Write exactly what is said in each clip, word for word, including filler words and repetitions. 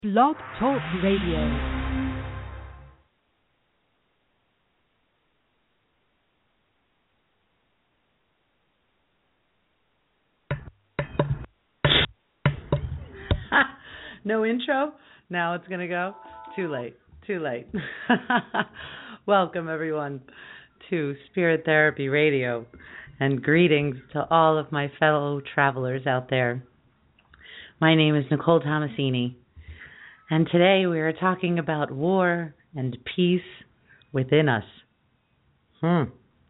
Blog Talk Radio. No intro? Now it's going to go? Too late. Too late. Welcome, everyone, to Spirit Therapy Radio, and greetings to all of my fellow travelers out there. My name is Nicole Tomasini, and today we are talking about war and peace within us. Hmm.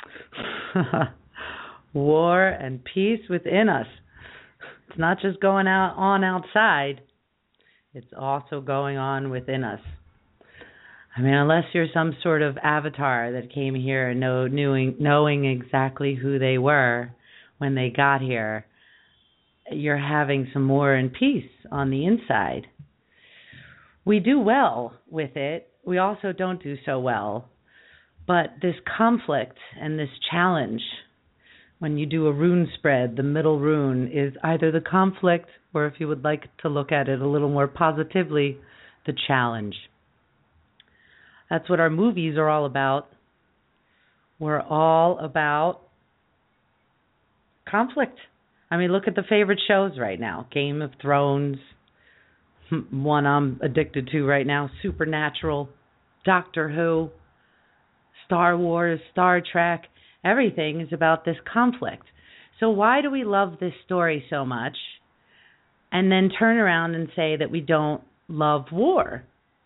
War and peace within us. It's not just going out on outside. It's also going on within us. I mean, unless you're some sort of avatar that came here know, knowing, knowing exactly who they were when they got here, you're having some war and peace on the inside. We do well with it. We also don't do so well. But this conflict and this challenge, when you do a rune spread, the middle rune is either the conflict, or if you would like to look at it a little more positively, the challenge. That's what our movies are all about. We're all about conflict. I mean, look at the favorite shows right now. Game of Thrones, one I'm addicted to right now, Supernatural, Doctor Who, Star Wars, Star Trek. Everything is about this conflict. So why do we love this story so much and then turn around and say that we don't love war?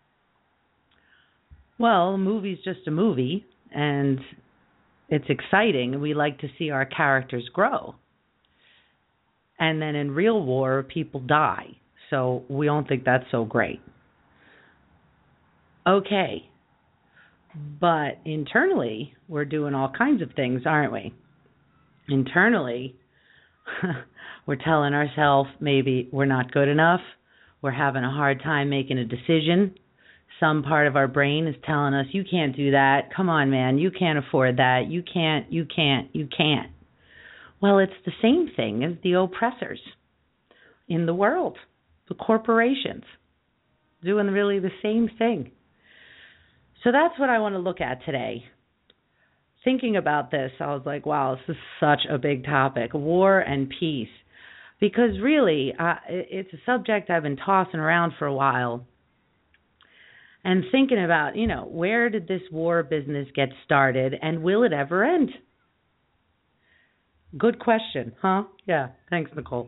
Well, a movie's just a movie, and it's exciting. We like to see our characters grow. And then in real war, people die. So we don't think that's so great. Okay. But internally, we're doing all kinds of things, aren't we? Internally, we're telling ourselves maybe we're not good enough. We're having a hard time making a decision. Some part of our brain is telling us, you can't do that. Come on, man. You can't afford that. You can't, you can't, you can't. Well, it's the same thing as the oppressors in the world, the corporations, doing really the same thing. So that's what I want to look at today. Thinking about this, I was like, wow, this is such a big topic, war and peace. Because really, uh, it's a subject I've been tossing around for a while. And thinking about, you know, where did this war business get started and will it ever end? Good question, huh? Yeah, thanks, Nicole.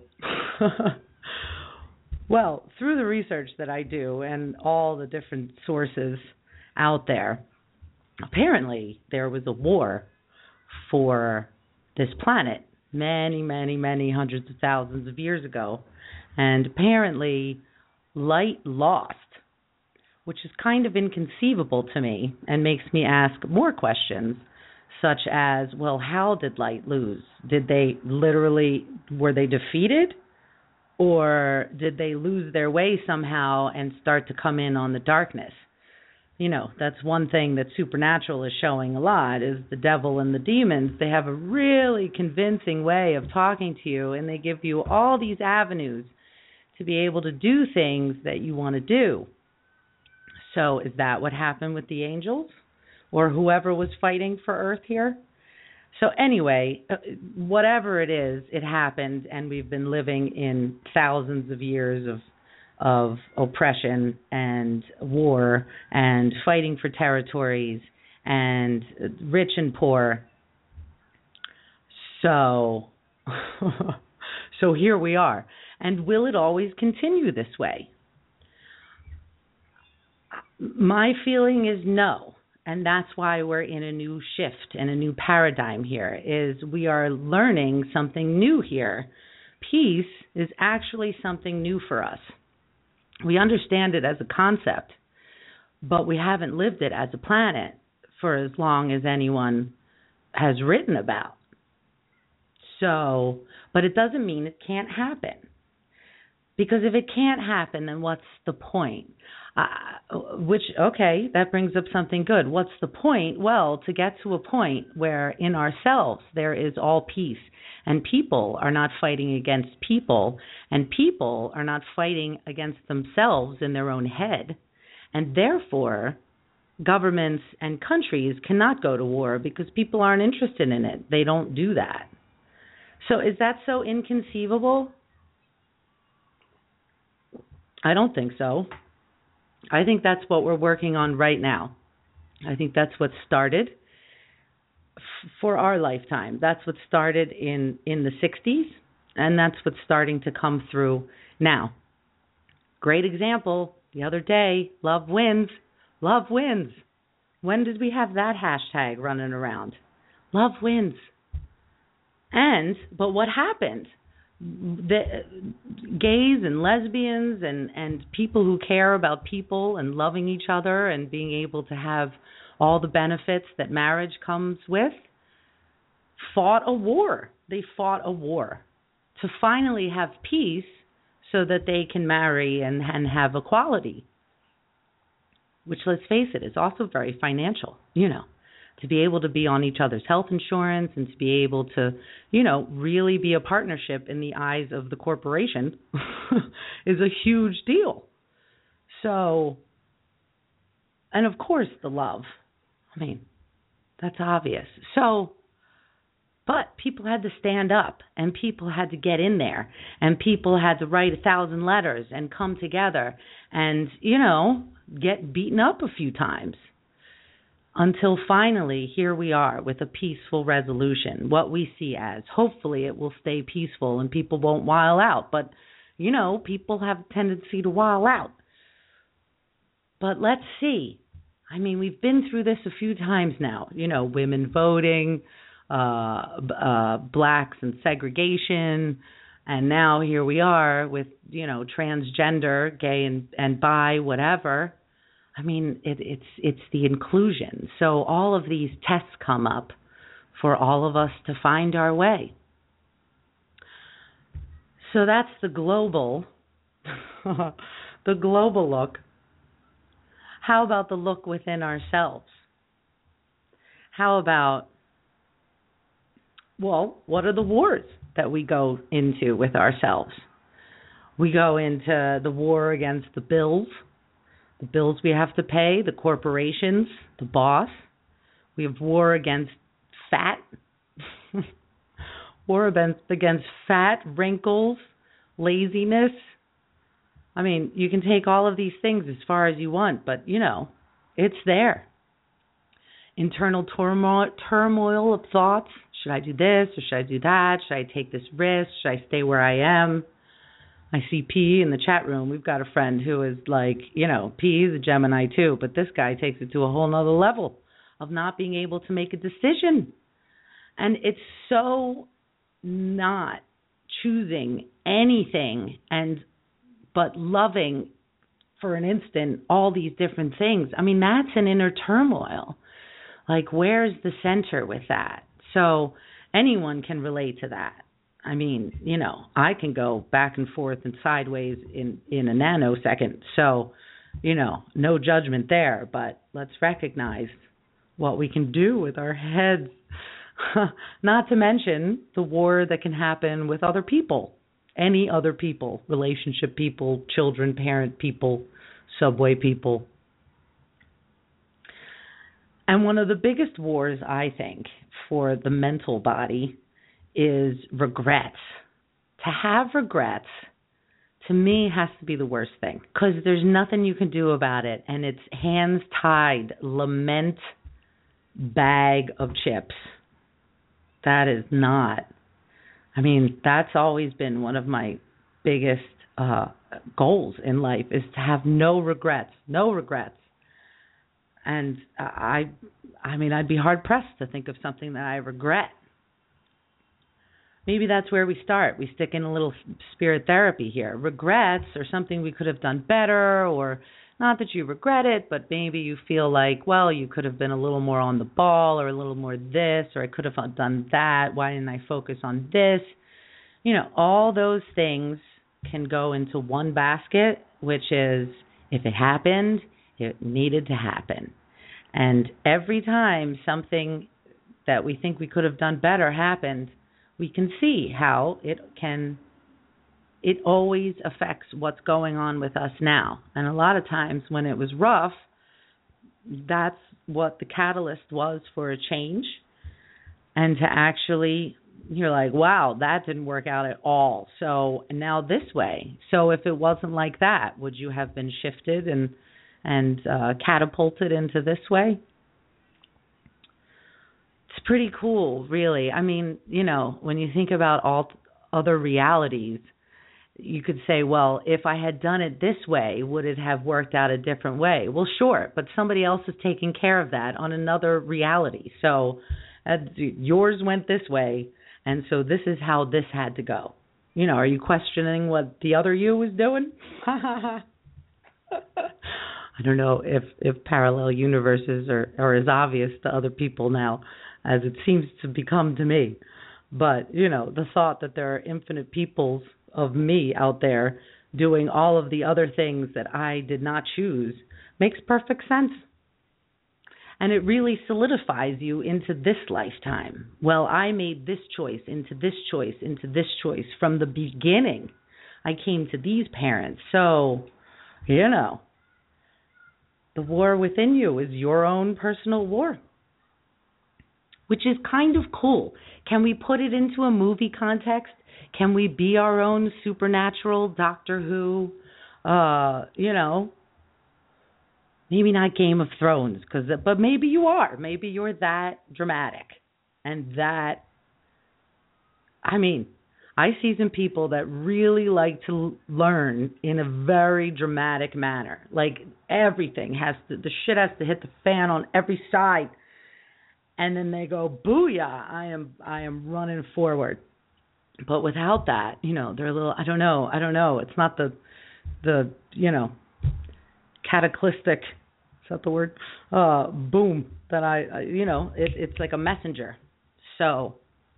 Well, through the research that I do and all the different sources out there, apparently there was a war for this planet many, many, many hundreds of thousands of years ago. And apparently light lost, which is kind of inconceivable to me and makes me ask more questions, such as, well, how did light lose? Did they literally, were they defeated? Or did they lose their way somehow and start to come in on the darkness? You know, that's one thing that Supernatural is showing a lot, is the devil and the demons. They have a really convincing way of talking to you, and they give you all these avenues to be able to do things that you want to do. So is that what happened with the angels or whoever was fighting for Earth here? So anyway, whatever it is, it happened, and we've been living in thousands of years of of oppression and war and fighting for territories and rich and poor. So, so here we are. And will it always continue this way? My feeling is no. And that's why we're in a new shift and a new paradigm here, is we are learning something new here. Peace is actually something new for us. We understand it as a concept, but we haven't lived it as a planet for as long as anyone has written about. So, but it doesn't mean it can't happen. Because if it can't happen, then what's the point? Uh, which, okay, that brings up something good. What's the point? Well, to get to a point where in ourselves there is all peace, and people are not fighting against people, and people are not fighting against themselves in their own head, and therefore governments and countries cannot go to war because people aren't interested in it. They don't do that. So is that so inconceivable? I don't think so. I think that's what we're working on right now. I think that's what started f- for our lifetime. That's what started in, in the sixties, and that's what's starting to come through now. Great example, the other day, love wins. Love wins. When did we have that hashtag running around? Love wins. And, but what happened? The gays and lesbians and, and people who care about people and loving each other and being able to have all the benefits that marriage comes with fought a war. They fought a war to finally have peace so that they can marry and, and have equality, which, let's face it, is also very financial, you know. To be able to be on each other's health insurance and to be able to, you know, really be a partnership in the eyes of the corporation is a huge deal. So, and of course the love. I mean, that's obvious. So, but people had to stand up and people had to get in there and people had to write a thousand letters and come together and, you know, get beaten up a few times. Until finally, here we are with a peaceful resolution, what we see as. Hopefully it will stay peaceful and people won't wild out. But, you know, people have a tendency to wild out. But let's see. I mean, we've been through this a few times now. You know, women voting, uh, uh, blacks and segregation. And now here we are with, you know, transgender, gay and, and bi, whatever. I mean, it, it's it's the inclusion. So all of these tests come up for all of us to find our way. So that's the global, the global look. How about the look within ourselves? How about, well, what are the wars that we go into with ourselves? We go into the war against the bills. The bills we have to pay, the corporations, the boss. We have war against fat, war against fat, wrinkles, laziness. I mean, you can take all of these things as far as you want, but, you know, it's there. Internal turmoil, turmoil of thoughts. Should I do this or should I do that? Should I take this risk? Should I stay where I am? I see P in the chat room. We've got a friend who is like, you know, P is a Gemini too, but this guy takes it to a whole nother level of not being able to make a decision. And it's so not choosing anything and but loving for an instant all these different things. I mean, that's an inner turmoil. Like, where's the center with that? So anyone can relate to that. I mean, you know, I can go back and forth and sideways in, in a nanosecond. So, you know, no judgment there. But let's recognize what we can do with our heads. Not to mention the war that can happen with other people. Any other people. Relationship people, children, parent people, subway people. And one of the biggest wars, I think, for the mental body is regrets. To have regrets, to me, has to be the worst thing because there's nothing you can do about it, and it's hands tied, lament bag of chips. That is not. I mean, that's always been one of my biggest uh, goals in life is to have no regrets, no regrets. And I, I mean, I'd be hard pressed to think of something that I regret. Maybe that's where we start. We stick in a little spirit therapy here. Regrets are something we could have done better, or not that you regret it, but maybe you feel like, well, you could have been a little more on the ball or a little more this, or I could have done that. Why didn't I focus on this? You know, all those things can go into one basket, which is if it happened, it needed to happen. And every time something that we think we could have done better happened, we can see how it can, it always affects what's going on with us now. And a lot of times when it was rough, that's what the catalyst was for a change. And to actually, you're like, wow, that didn't work out at all. So now this way. So if it wasn't like that, would you have been shifted and and uh, catapulted into this way? It's pretty cool, really. I mean, you know, when you think about all other realities, you could say, well, if I had done it this way, would it have worked out a different way? Well, sure, but somebody else is taking care of that on another reality. So uh, yours went this way, and so this is how this had to go. You know, are you questioning what the other you was doing? I don't know if, if parallel universes are, are as obvious to other people now as it seems to become to me. But, you know, the thought that there are infinite peoples of me out there doing all of the other things that I did not choose makes perfect sense. And it really solidifies you into this lifetime. Well, I made this choice, into this choice, into this choice. From the beginning, I came to these parents. So, you know, the war within you is your own personal war, which is kind of cool. Can we put it into a movie context? Can we be our own supernatural Doctor Who? Uh, you know, maybe not Game of Thrones, cause, but maybe you are. Maybe you're that dramatic and that, I mean, I see some people that really like to learn in a very dramatic manner. Like everything has to, the shit has to hit the fan on every side. And then they go, booyah, I am I am running forward. But without that, you know, they're a little, I don't know, I don't know. It's not the, the you know, cataclysmic, is that the word? Uh, boom, that I, I you know, it, it's like a messenger. So,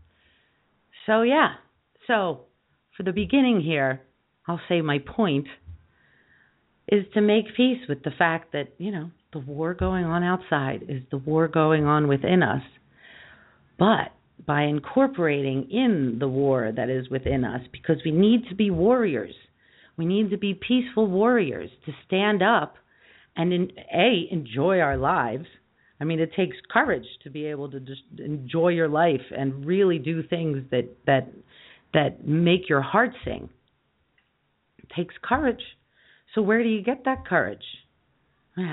so yeah. So, for the beginning here, I'll say my point is to make peace with the fact that, you know, the war going on outside is the war going on within us. But by incorporating in the war that is within us, because we need to be warriors, we need to be peaceful warriors to stand up and, in, A, enjoy our lives. I mean, it takes courage to be able to just enjoy your life and really do things that that that make your heart sing. It takes courage. So where do you get that courage? Uh,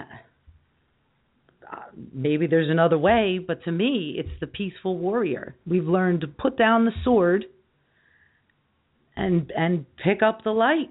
maybe there's another way, but to me, it's the peaceful warrior. We've learned to put down the sword and and pick up the light.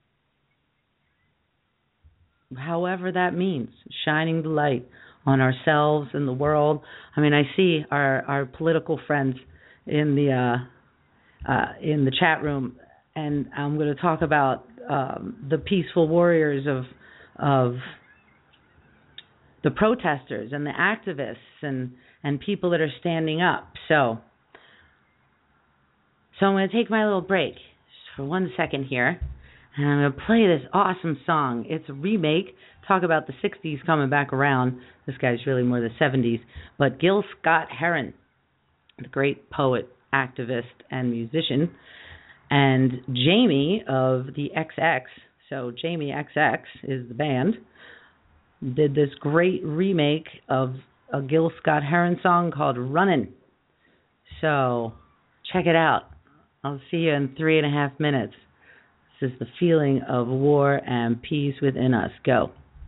However that means, shining the light on ourselves and the world. I mean, I see our, our political friends in the uh, uh, in the chat room, and I'm going to talk about um, the peaceful warriors of of the protesters and the activists and, and people that are standing up. So, so I'm going to take my little break just for one second here, and I'm going to play this awesome song. It's a remake. Talk about the sixties coming back around. This guy's really more the seventies. But Gil Scott-Heron, the great poet, activist, and musician, and Jamie of the X X, so Jamie X X is the band, did this great remake of a Gil Scott-Heron song called Runnin'. So check it out. I'll see you in three and a half minutes. This is the feeling of war and peace within us. Go.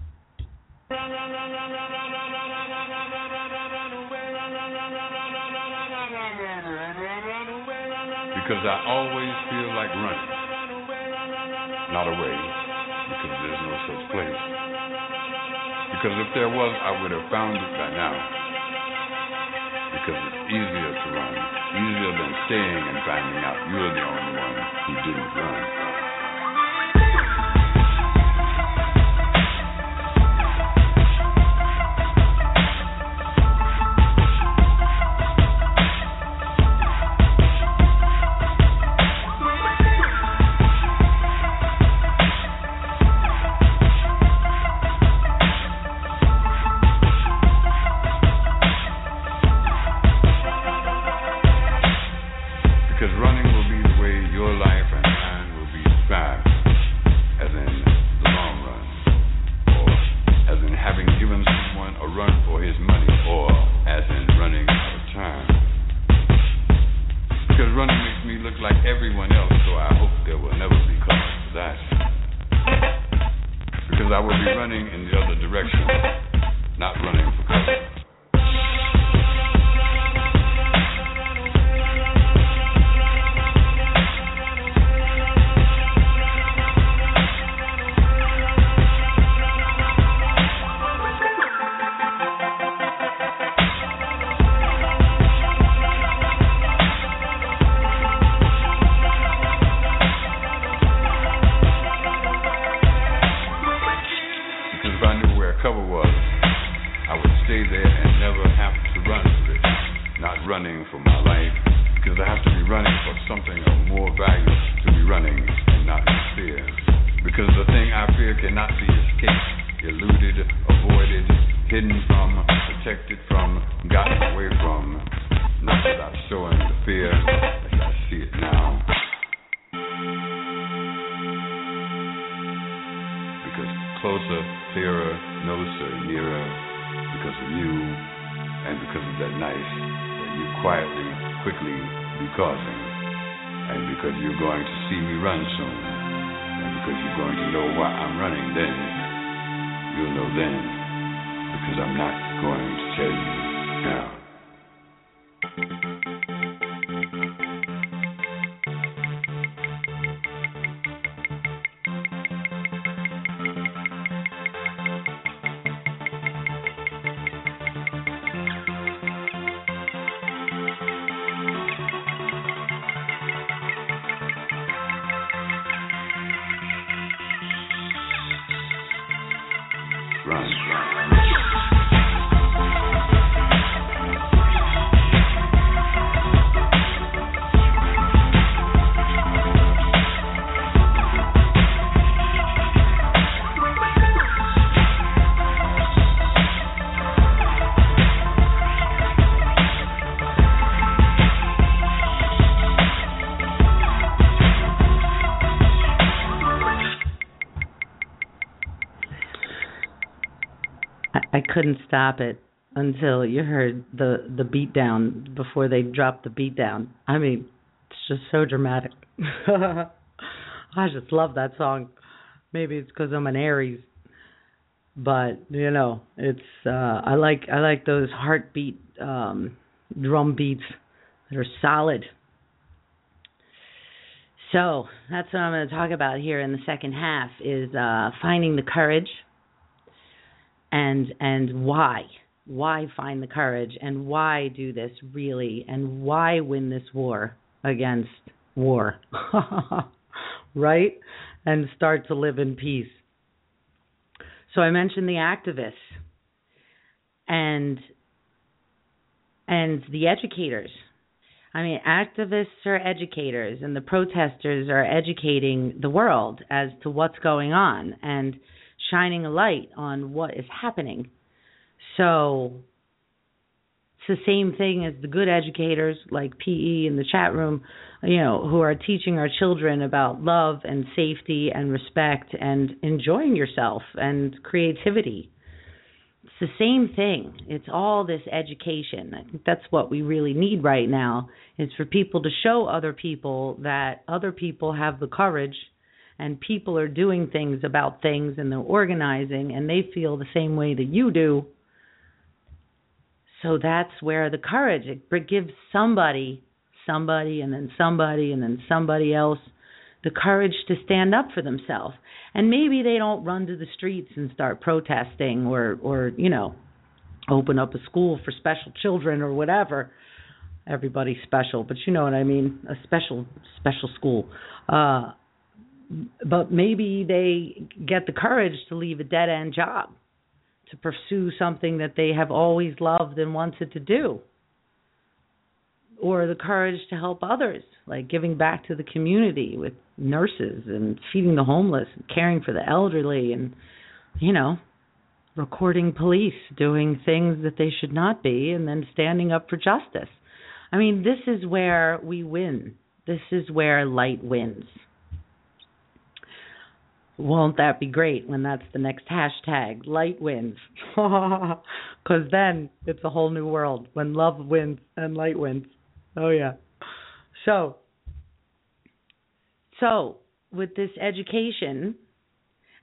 Because I always feel like running, not away, because there's no such place. Because if there was, I would have found it by now. Because it's easier to run, easier than staying and finding out you're the only one who didn't run. would be running in the other direction, not running for cover. Running for my life, because I have to be running for something of more value to be running and not in fear. Because the thing I fear cannot be escaped, eluded, avoided, hidden from, protected from, gotten away from, not without showing the fear as I see it now. Because closer, clearer, closer, nearer, because of you and because of that nice you quietly, quickly be causing, and because you're going to see me run soon, and because you're going to know why I'm running then, you'll know then, because I'm not going to tell you now. I couldn't stop it until you heard the, the beat down before they dropped the beat down. I mean, it's just so dramatic. I just love that song. Maybe it's because I'm an Aries, but you know, it's uh, I like I like those heartbeat um, drum beats that are solid. So that's what I'm going to talk about here in the second half is uh, finding the courage. And and why? Why find the courage? And why do this really? And why win this war against war? Right? And start to live in peace. So I mentioned the activists and and the educators. I mean, activists are educators, and the protesters are educating the world as to what's going on and shining a light on what is happening. So it's the same thing as the good educators like P E in the chat room, you know, who are teaching our children about love and safety and respect and enjoying yourself and creativity. It's the same thing. It's all this education. I think that's what we really need right now, is for people to show other people that other people have the courage and people are doing things about things and they're organizing and they feel the same way that you do. So that's where the courage, it gives somebody, somebody and then somebody and then somebody else the courage to stand up for themselves. And maybe they don't run to the streets and start protesting or, or you know, open up a school for special children or whatever. Everybody's special, but you know what I mean, a special, special school. Uh, But maybe they get the courage to leave a dead-end job, to pursue something that they have always loved and wanted to do. Or the courage to help others, like giving back to the community with nurses and feeding the homeless and caring for the elderly and, you know, recording police doing things that they should not be and then standing up for justice. I mean, this is where we win. This is where light wins. Won't that be great when that's the next hashtag, light wins? Because then it's a whole new world when love wins and light wins. Oh, yeah. So, so with this education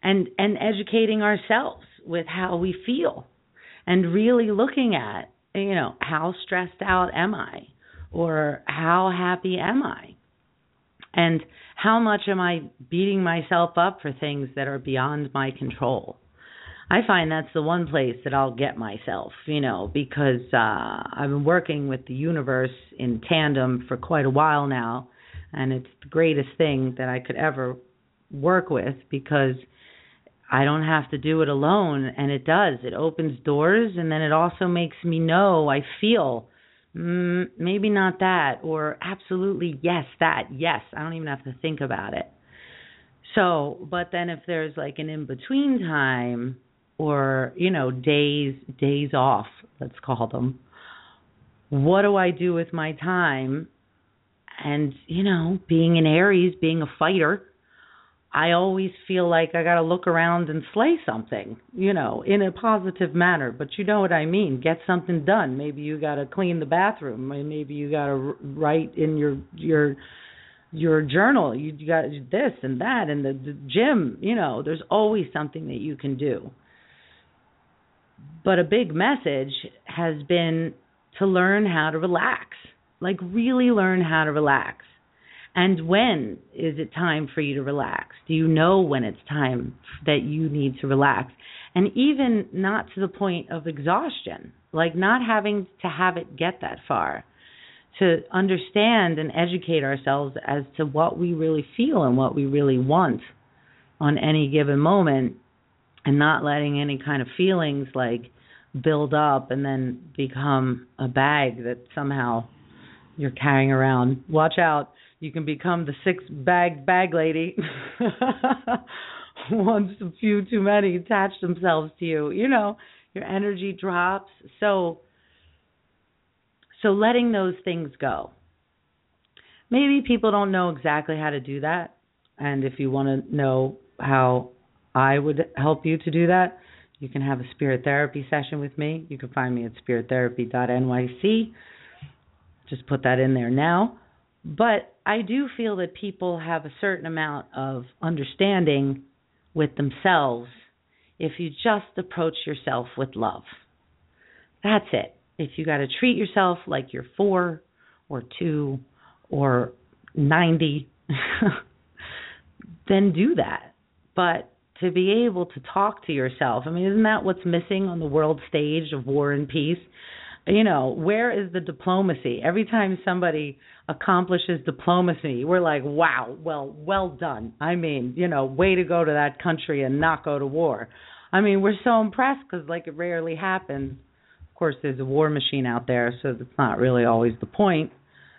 and and educating ourselves with how we feel, and really looking at, you know, how stressed out am I, or how happy am I, and how much am I beating myself up for things that are beyond my control. I find that's the one place that I'll get myself, you know, because uh, I've been working with the universe in tandem for quite a while now, and it's the greatest thing that I could ever work with, because I don't have to do it alone, and it does. It opens doors, and then it also makes me know, I feel, mm, maybe not that, or absolutely yes, that, yes. I don't even have to think about it. So, but then if there's like an in-between time, or, you know, days, days off, let's call them, what do I do with my time? And, you know, being an Aries, being a fighter, I always feel like I got to look around and slay something, you know, in a positive manner. But you know what I mean. Get something done. Maybe you got to clean the bathroom. Maybe you got to write in your your your journal. You got this and that, and the, the gym. You know, there's always something that you can do. But a big message has been to learn how to relax, like really learn how to relax. And when is it time for you to relax? Do you know when it's time that you need to relax? And even not to the point of exhaustion, like not having to have it get that far, to understand and educate ourselves as to what we really feel and what we really want on any given moment, and not letting any kind of feelings like build up and then become a bag that somehow you're carrying around. Watch out. You can become the six-bag bag lady once a few too many attach themselves to you. You know, your energy drops. So, so letting those things go. Maybe people don't know exactly how to do that. And if you want to know how I would help you to do that, you can have a spirit therapy session with me. You can find me at spirit therapy dot N Y C. Just put that in there now. But I do feel that people have a certain amount of understanding with themselves if you just approach yourself with love. That's it. If you got to treat yourself like you're four or two or ninety, then do that. But to be able to talk to yourself, I mean, isn't that what's missing on the world stage of War and Peace? You know, where is the diplomacy? Every time somebody accomplishes diplomacy, we're like, wow, well, well done. I mean, you know, way to go to that country and not go to war. I mean, we're so impressed because, like, it rarely happens. Of course, there's a war machine out there, so that's not really always the point.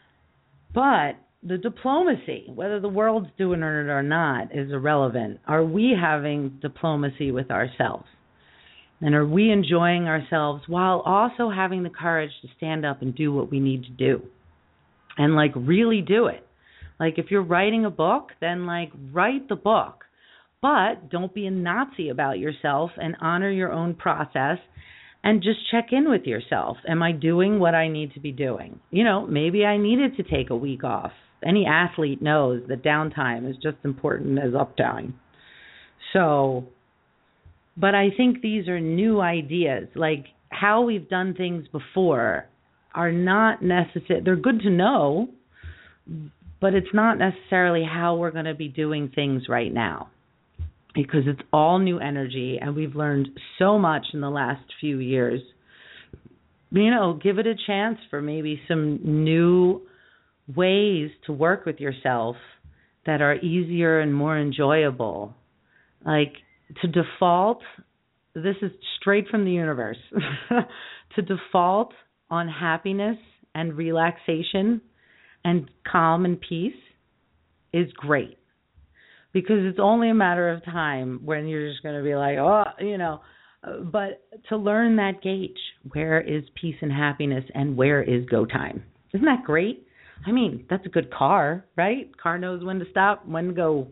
But the diplomacy, whether the world's doing it or not, is irrelevant. Are we having diplomacy with ourselves? And are we enjoying ourselves while also having the courage to stand up and do what we need to do? And, like, really do it. Like, if you're writing a book, then, like, write the book. But don't be a Nazi about yourself, and honor your own process, and just check in with yourself. Am I doing what I need to be doing? You know, maybe I needed to take a week off. Any athlete knows that downtime is just important as uptime. So, but I think these are new ideas. Like, how we've done things before are not necessary. They're good to know, but it's not necessarily how we're going to be doing things right now, because it's all new energy, and we've learned so much in the last few years. You know, give it a chance for maybe some new ways to work with yourself that are easier and more enjoyable. Like, to default, this is straight from the universe, to default on happiness and relaxation and calm and peace is great. Because it's only a matter of time when you're just going to be like, oh, you know, but to learn that gauge, where is peace and happiness and where is go time? Isn't that great? I mean, that's a good car, right? Car knows when to stop, when to go.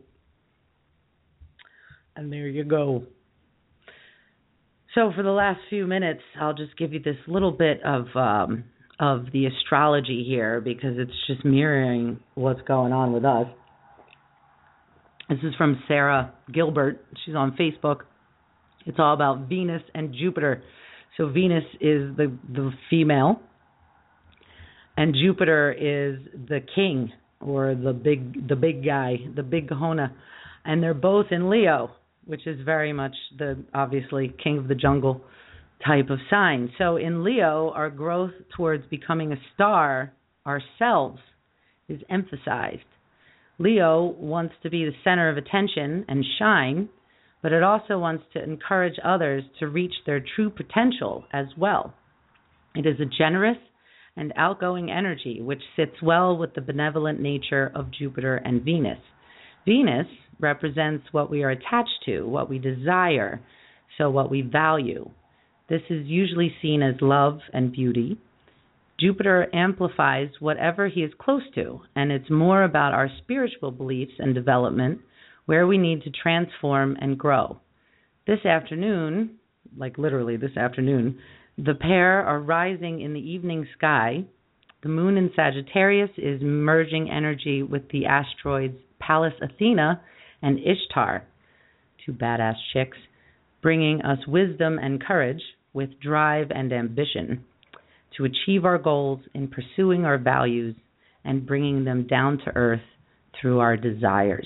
And there you go. So for the last few minutes, I'll just give you this little bit of um, of the astrology here, because it's just mirroring what's going on with us. This is from Sarah Gilbert. She's on Facebook. It's all about Venus and Jupiter. So Venus is the, the female, and Jupiter is the king, or the big the big guy, the big kahuna. And they're both in Leo, which is very much the, obviously, king of the jungle type of sign. So in Leo, our growth towards becoming a star ourselves is emphasized. Leo wants to be the center of attention and shine, but it also wants to encourage others to reach their true potential as well. It is a generous and outgoing energy which sits well with the benevolent nature of Jupiter and Venus. Venus represents what we are attached to, what we desire, so what we value. This is usually seen as love and beauty. Jupiter amplifies whatever he is close to, and it's more about our spiritual beliefs and development, where we need to transform and grow. This afternoon, like literally this afternoon, the pair are rising in the evening sky. The moon in Sagittarius is merging energy with the asteroids Pallas Athena and Ishtar, two badass chicks, bringing us wisdom and courage with drive and ambition to achieve our goals in pursuing our values and bringing them down to earth through our desires.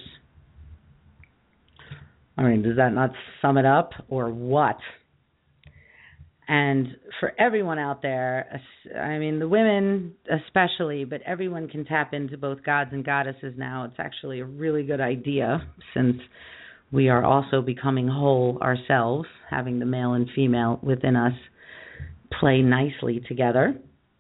I mean, does that not sum it up, or what? And for everyone out there, I mean, the women especially, but everyone can tap into both gods and goddesses now. It's actually a really good idea, since we are also becoming whole ourselves, having the male and female within us play nicely together.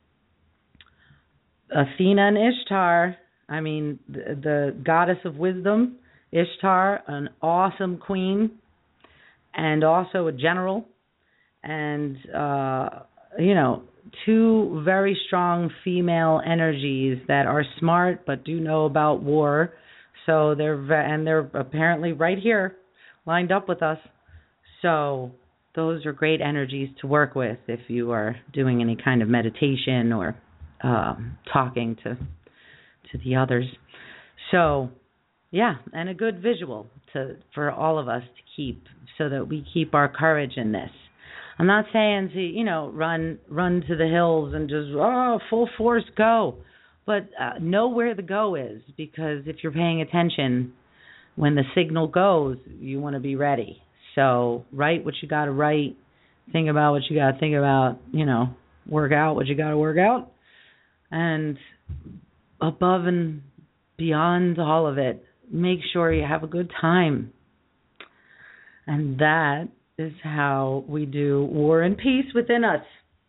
Athena and Ishtar, I mean, the, the goddess of wisdom, Ishtar, an awesome queen, and also a general, and, uh, you know, two very strong female energies that are smart but do know about war. So they're, and they're apparently right here, lined up with us. So those are great energies to work with if you are doing any kind of meditation or um, talking to to the others. So, yeah, and a good visual to for all of us to keep, so that we keep our courage in this. I'm not saying to, you know, run run to the hills and just, oh, full force go. But uh, know where the go is, because if you're paying attention, when the signal goes, you want to be ready. So write what you got to write, think about what you got to think about, you know, work out what you got to work out. And above and beyond all of it, make sure you have a good time. And that is how we do War and Peace within us.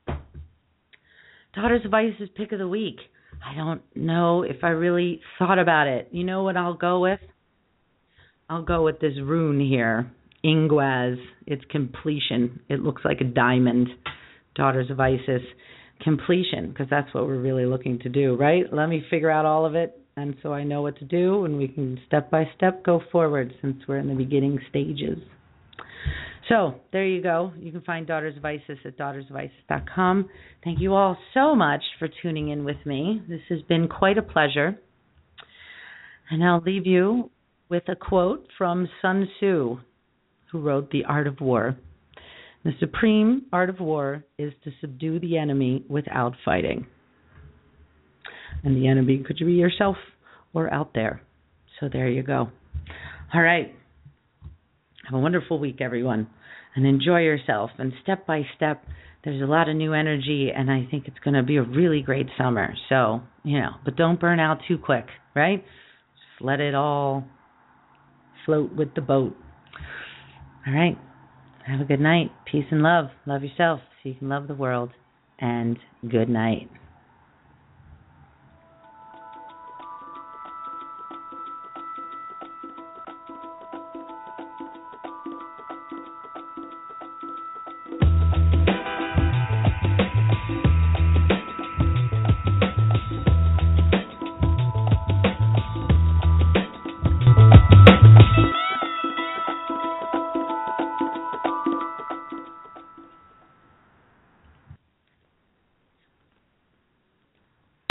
Daughters of Isis pick of the week. I don't know if I really thought about it. You know what I'll go with? I'll go with this rune here. Ingwaz. It's completion. It looks like a diamond. Daughters of Isis. Completion, because that's what we're really looking to do, right? Let me figure out all of it, and so I know what to do, and we can step by step go forward, since we're in the beginning stages. So there you go. You can find Daughters of Isis at daughters of isis dot com. Thank you all so much for tuning in with me. This has been quite a pleasure. And I'll leave you with a quote from Sun Tzu, who wrote The Art of War. The supreme art of war is to subdue the enemy without fighting. And the enemy could be yourself or out there. So there you go. All right. Have a wonderful week, everyone. And enjoy yourself. And step by step, there's a lot of new energy, and I think it's going to be a really great summer. So, you know, but don't burn out too quick, right? Just let it all float with the boat. All right. Have a good night. Peace and love. Love yourself so you can love the world. And good night.